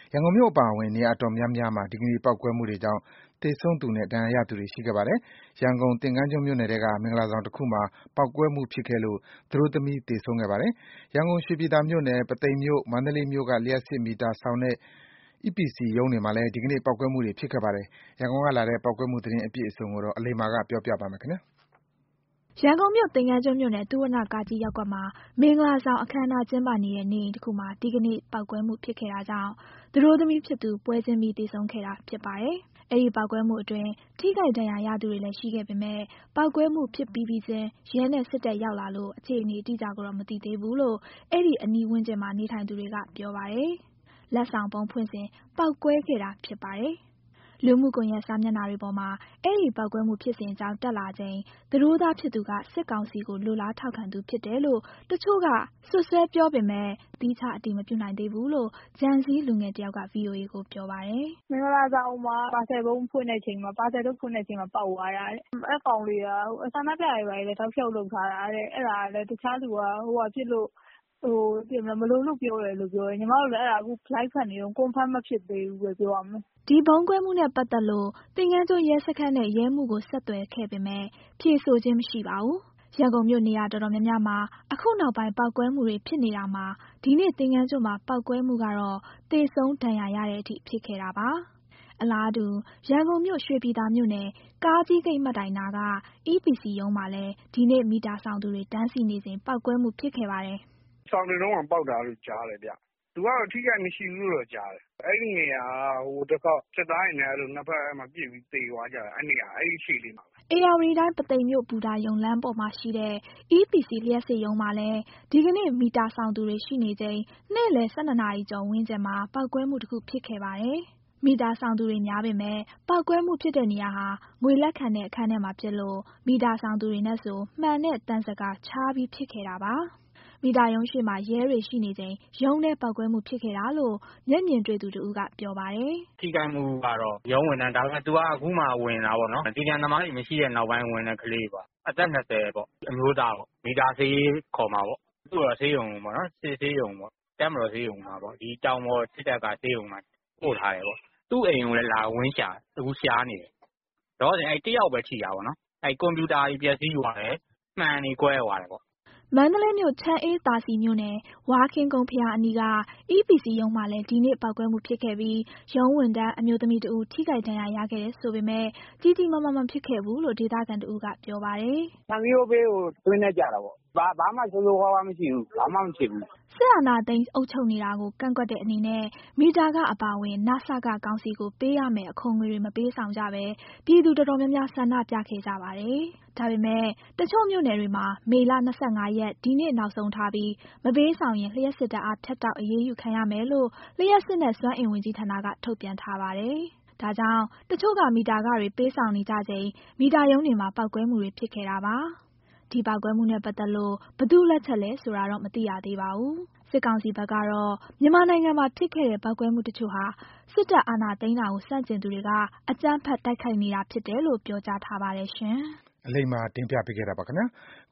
ရန်ကုန်မြို့အပါအဝင်နေရာအတော်များများမှာ ဒီကနေ့ပေါက်ကွဲမှုတွေကြောင့် သေဆုံးသူနဲ့ ဒဏ်ရာရသူတွေရှိခဲ့ပါတယ်။ ရန်ကုန် သင်္ဃန်းကျွန်းမြို့နယ်ထဲက မင်္ဂလာဆောင်တခုမှာ ပေါက်ကွဲမှုဖြစ်ခဲ့လို့ သတို့သမီးသေဆုံးခဲ့ပါတယ်။ ရန်ကုန် ရွှေပြည်သာမြို့နယ်၊ ပုသိမ်မြို့၊ မန္တလေးမြို့က လျှပ်စစ်မီတာဆောင်တဲ့ EPC ရုံးတွေမှာလည်း ဒီကနေ့ ပေါက်ကွဲမှုတွေဖြစ်ခဲ့ပါတယ်။ ရန်ကုန်ကလာတဲ့ ပေါက်ကွဲမှုသတင်းအပြည့်အစုံကို အလိမ္မာက ပြောပြပါမယ်။ရန်ကုန်မြို့ သင်္ဃန်းကျွန်းမြို့နယ် သုဝဏ္ဏကာကြီးရပ်ကွက်မှာ မင်္ဂလာဆောင်အခမ်းအနားကျင်းပနေတဲ့ နေအိမ်တခုမှာ ဒီကနေ့ ပေါက်ကွဲမှုဖြစ်ခဲ့တာကြောင့် သတို့သမီးဖြစ်သူ ပွဲချင်းပြီးသေဆုံးခဲ့တာဖြစ်ပါတယ်။ အဲဒီပေါက်ကွဲမှုအတွင်း ထိခိုက်ဒဏ်ရာရသူတွေလည်းရှိခဲ့ပေမယ့် ပေါက်ကွဲမှုဖြစ်ပြီးပြီးချင်း ရဲနဲ့စစ်တပ်ရောက်လာလို့ အခြေအနေအတိအကျကိုတော့ မသိသေးဘူးလို့ အဲဒီအနီးဝန်းကျင်မှာနေထိုင်သူတွေကပြောပါတယ်။ လက်ဆောင်ဗုံးဖွင့်စဉ် ပေါက်ကွဲခဲ့တာဖြစ်ပါတယ်။ လူမှုကွန်ရက်စာမျက်နှာတွေပေါ်မှာ အဲဒီပေါက်ကွဲမှုဖြစ်စဉ်အကြောင်းတက်လာချိန် သတို့သားဖြစ်သူက စစ်ကောင်စီကိုလိုလားထောက်ခံသူဖြစ်တယ်လို့ တချို့ကစွပ်စွဲပြောပေမယ့် သီးခြားအတည်မပြုနိုင်သေးဘူးလို့ ဂျန်စီးလူငယ်တယောက်က VOA ကိုပြောပါတယ်။ "မင်္ဂလာဆောင်မှာပါဆယ်ထုတ်ဖွင့်တဲ့အချိန်မှာပေါက်သွားတာတဲ့။အဲ့ကောင်လေးကဆန္ဒပြတွေဘာတွေလည်းတောက်လျှောက်လုပ်ထားတာတဲ့။အဲ့ဒါလည်းတခြားသူကဖြစ်လို့မလို့ပြောတယ်လို့ပြောတယ်။ညီမတို့လည်းအဲ့ဒါအခု Live ဖတ်နေတုန်း Confirm မဖြစ်သေးဘူးပဲပြောရမယ်။ " ဒီဗုံးကွဲမှုနဲ့ပတ်သက်လို့ သင်္ဃန်းကျွန်းရဲစခန်းနဲ့ရဲမှူးကိုဆက်သွယ်ခဲ့ပေမယ့် ဖြေဆိုခြင်းမရှိပါဘူး။ ရန်ကုန်မြို့နေရာတော်တော်များများမှာ အခုနောက်ပိုင်းပေါက်ကွဲမှုတွေဖြစ်နေတာမှာ ဒီနေ့သင်္ဃန်းကျွန်းမှာပေါက်ကွဲမှုကတော့ သေဆုံးဒဏ်ရာရတဲ့အထိဖြစ်ခဲ့တာပါ။ အလားတူ ရန်ကုန်မြို့ ရွှေပြည်သာမြို့နယ် ကားကြီးဂိတ်မှတ်တိုင်နားက EPC ရုံးမှာလည်း ဒီနေ့မီတာဆောင်သူတွေတန်းစီနေစဉ် ပေါက်ကွဲမှုဖြစ်ခဲ့ပါတယ်။ "ဆောင်နေတုန်းကပေါက်တာလို့ကြားတယ်ဗျ။သူကတော့ထိခိုက်မရှိဘူးလို့တော့ကြားတယ်။အဲ့ဒီနေရာကစစ်သားတွေနဲ့နှစ်ဘက်ပစ်ပြီးသေသွားကြတာအဲ့နေရာအဲ့ဒီရှေ့လေးမှာပဲ။ဧရာဝတီတိုင်း ပုသိမ်မြို့ ဘူတာရုံလမ်းပေါ်မှာရှိတဲ့ EPC လျှပ်စစ်ရုံးမှာလည်း ဒီကနေ့မီတာဆောင်သူတွေရှိနေချိန် နေ့လည် 12 နာရီကျော်ဝန်းကျင်မှာ ပေါက်ကွဲမှုတခုဖြစ်ခဲ့ပါတယ်။ မီတာဆောင်သူတွေများပေမယ့် ပေါက်ကွဲမှုဖြစ်တဲ့နေရာဟာ ငွေလက်ခံတဲ့အခန်းထဲမှာဖြစ်လို့ မီတာဆောင်သူတွေနဲ့ဆို မှန်တဲ့သံဇကာခြားပြီးဖြစ်ခဲ့တာပါ။ မီတာရုံးရှေ့မှာရဲတွေရှိနေချိန် ရုံးထဲပေါက်ကွဲမှုဖြစ်ခဲ့တာလို့ မျက်မြင်တွေ့သူတဦးကပြောပါတယ်။ "ထိခိုက်မှုကတော့ရုံးဝန်ထမ်းဒါပေမယ့် သူကအခုမှဝင်တာပေါ့နော်။CDMသမားတွေမရှိတဲ့နောက်ပိုင်းဝင်တဲ့ကလေးပေါ့။အသက် 20 ပေါ့အမျိုးသားပေါ့။မီတာဆေးခေါ်မှာပေါ့။သူ့ကိုဆေးရုံပေါ့နော်စစ်ဆေးရုံပေါ့တပ်မတော်ဆေးရုံမှာပေါ့ဒီတောင်ပေါ်စစ်တပ်ကဆေးရုံမှာပို့ထားတယ်ပေါ့။သူ့အိမ်ကိုလည်းလာဝင်ရှာအခုရှာနေတယ်။လောလောဆယ်တယောက်ပဲထိတာပေါ့နော်။ကွန်ပျူတာတွေပျက်စီးသွားတယ်။မှန်တွေကွဲသွားတယ်ပေါ့။ " မန္တလေးမြို့ ချမ်းအေးသာစည်မြို့နယ် ဝါးခင်းကုန်းဘုရားအနီးက EPC ရုံးမှာလည်း ဒီနေ့ပေါက်ကွဲမှုဖြစ်ခဲ့ပြီး ရုံးဝန်ထမ်းအမျိုးသမီးတဦး ထိခိုက်ဒဏ်ရာရခဲ့တယ်ဆိုပေမယ့် ကြီးကြီးမားမားမဖြစ်ခဲ့ဘူးလို့ ဒေသခံတဦးကပြောပါတယ်။ "ခြံစည်းရိုးဘေးကိုတွင်းထဲကျတာပေါ့။ဘာမှဆိုးဆိုးဝါးဝါးမရှိဘူး။ဘာမှမဖြစ်ဘူး။ " စစ်အာဏာသိမ်းအုပ်ချုပ်နေတာကိုကန့်ကွက်တဲ့အနေနဲ့ မီတာခအပါအဝင် နစကကောင်စီကိုပေးရမယ့်အခွန်ငွေတွေမပေးဆောင်ကြဘဲ ပြည်သူတော်တော်များများဆန္ဒပြခဲ့ကြပါတယ်။ ဒါပေမယ့် တချို့မြို့နယ်တွေမှာ မေလ 25 ရက် ဒီနေ့နောက်ဆုံးထားပြီး မပေးဆောင်ရင် လျှပ်စစ်ဓာတ်အားဖြတ်တောက်အရေးယူခံရမယ်လို့ လျှပ်စစ်နဲ့စွမ်းအင်ဝန်ကြီးဌာနက ထုတ်ပြန်ထားပါတယ်။ ဒါကြောင့် တချို့ကမီတာခတွေပေးဆောင်နေကြချိန် မီတာရုံးတွေမှာပေါက်ကွဲမှုတွေဖြစ်ခဲ့တာပါ။ ဒီပေါက်ကွဲမှုနဲ့ပတ်သက်လို့ ဘယ်သူ့လက်ချက်လဲဆိုတာတော့ မသိရသေးပါဘူး။ စစ်ကောင်စီဘက်ကတော့ မြန်မာနိုင်ငံမှာဖြစ်ခဲ့တဲ့ပေါက်ကွဲမှုတချို့ဟာ စစ်တပ်အာဏာသိမ်းတာကိုဆန့်ကျင်သူတွေက အကြမ်းဖက်တိုက်ခိုက်နေတာဖြစ်တယ်လို့ ပြောကြားထားပါတယ်ရှင်။အလိမ္မာတင်ပြပေးခဲ့တာပါခင်ဗျာ။